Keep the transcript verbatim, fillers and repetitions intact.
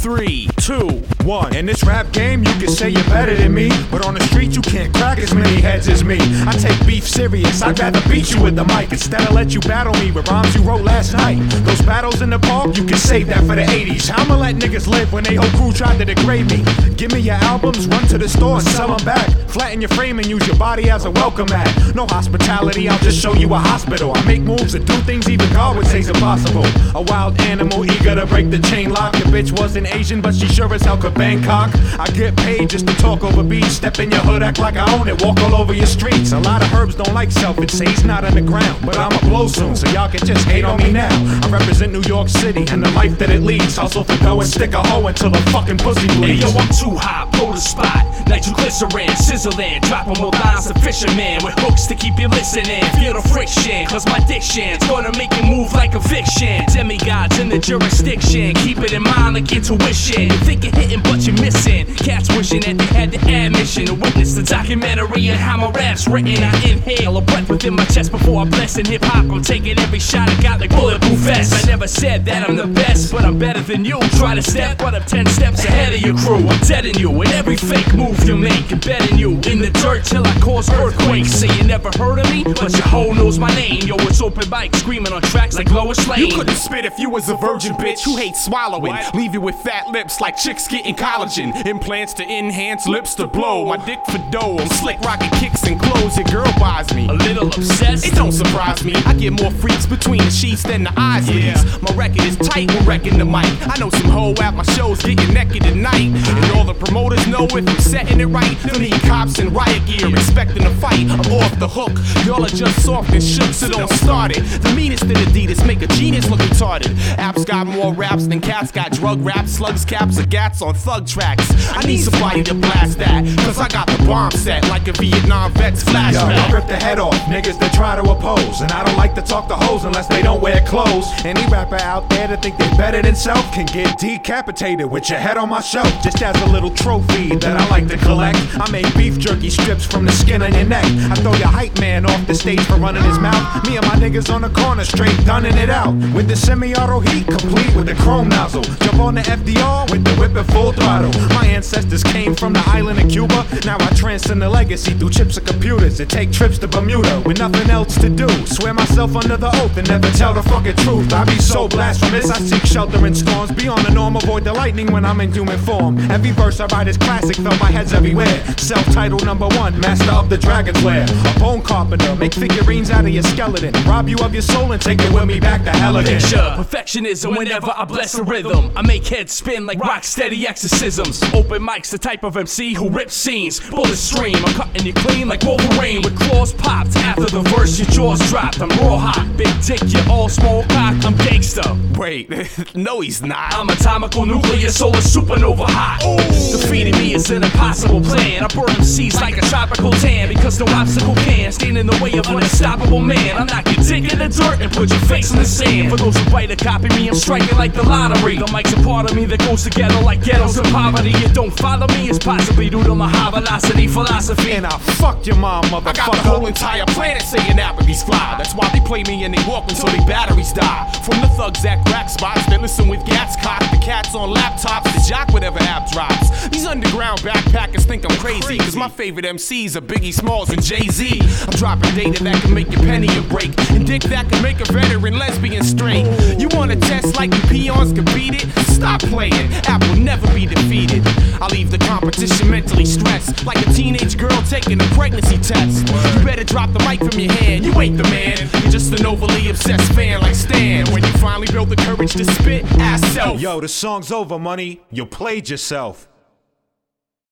three, two, one. In this rap game, you can say you're better than me, but on the street, you can't crack as many heads as me. I take beef serious, I'd rather beat you with the mic instead of let you battle me with rhymes you wrote last night. Those battles in the park, you can save that for the eighties. I'ma let niggas live when they whole crew tried to degrade me. Give me your albums, run to the store and sell them back. Flatten your frame and use your body as a welcome mat. No hospitality, I'll just show you a hospital. I make moves and do things even God would say's impossible. A wild animal eager to break the chain lock. Your bitch wasn't Asian, but she sure as hell could Bangkok. I get paid just to talk over beats. Step in your hood, act like I own it, walk all over your streets. A lot of herbs don't like selfish, say he's not underground, but I'ma blow soon, so y'all can just hate on me now. I represent New York City and the life that it leads. Hustle for dough and stick a hoe until the fucking pussy bleeds. Hey yo, I'm too hot, blow the spot. Nitroglycerin, sizzling, dropping more lines of fishermen with hooks to keep you listening. Feel the friction, cause my diction's gonna make you move like a fiction. Demigods in the jurisdiction, keep it in mind like intuition. You think you're hitting but you're missing. Cats wishing that they had the admission to witness the documentary and how my rap's written. I inhale a breath within my chest before I bless. In hip-hop, I'm taking every shot I got like bulletproof vests. I never said that I'm the best, but I'm better than you. Try to step, but I'm ten steps ahead of your crew. I'm dead in you, and every fake move you make, embedding you in the dirt till I cause earthquakes. Say you never heard of me, but your hoe knows my name. Yo, it's open mic, screaming on tracks like Lois Lane. You couldn't spit if you was a virgin, bitch. You hate swallowing. What? Leave you with fat lips like chicks getting collagen. Implants to enhance, lips to blow. My dick for dough. I'm slick rocking kicks and clothes. Your girl buys me. A little obsessed? It don't surprise me. I get more freaks between the sheets than the eyes leaves. Yeah. My record is tight, we're wrecking the mic. I know some hoe at my shows getting naked at night. And all the promoters know if I'm setting it right. They'll need cops and riot gear expecting a fight. I'm off the hook. Y'all are just soft and shook, so don't start it. The meanest in Adidas make a genius look retarded. Apps got more raps than cats got drug raps. Slugs, caps, or gats on thug tracks. I need somebody to blast that, cause I got the bomb set like a Vietnam vet's flashback. Yo, I rip the head off niggas that try to oppose, and I don't like to talk to hoes unless they don't wear clothes. Any rapper out there that think they better than self can get decapitated with your head on my shelf, just as a little trophy that I like to collect. I make beef jerky strips from the skin on your neck. I throw your hype man off the stage for running his mouth. Me and my niggas on the corner straight dunning it out with the semi-auto heat complete with the chrome nozzle. Jump on the F D R with the whip at full throttle. My ancestors came from the island of Cuba. Now I transcend the legacy through chips of computers and take trips to Bermuda with nothing else to do. Swear myself under the oath and never tell the fucking truth. I be so blasphemous, I seek shelter in storms. Beyond the norm, avoid the lightning when I'm in human form. Every verse I write is classic, felt my head's everywhere. Self-titled number one, master of the dragon's lair. A bone carpenter, make figurines out of your skeleton. Rob you of your soul and take it with me back to hell again. Picture perfectionism whenever I bless a rhythm. I make heads spin like rock steady exorcisms. Open mic's the type of M C who rips scenes. Bullet stream, I'm cutting you clean like Wolverine with claws popped. After the verse, your jaws dropped. I'm raw hot, big dick, you're all small cock. I'm gangsta. Wait, no he's not. I'm atomical nuclear solar supernova hot. Ooh. Defeating me is an impossible plan. I burn M Cs like a tropical tan because no obstacle can stand in the way of an unstoppable man. I'm knock your dick in the dirt and put your face in the sand. For those who bite to copy me, I'm striking like the lottery. The mic's a part of me that goes together like ghettos and poverty. You don't follow me, it's possibly due to my high velocity philosophy. And I fucked your mom, motherfucker. I got the whole entire planet saying Applebee's fly. That's why they play me and they walk until their batteries die. From the thugs at crack spots that listen with gats cocked, the cats on laptops, the jock whatever app drops. These underground backpackers think I'm crazy, cause my favorite M Cs are Biggie Smalls and Jay-Z. I'm dropping data that can make your penny a break, and dick that can make a veteran lesbian straight. You wanna test like the peons can beat it? Stop playing, Apple never be defeated. I leave the competition mentally stressed, like a teenage girl taking a pregnancy test. You better drop the mic from your hand, you ain't the man. You're just an overly obsessed fan like Stan. When you finally build the courage to spit, ask self. Yo, the song's over, money. You played yourself.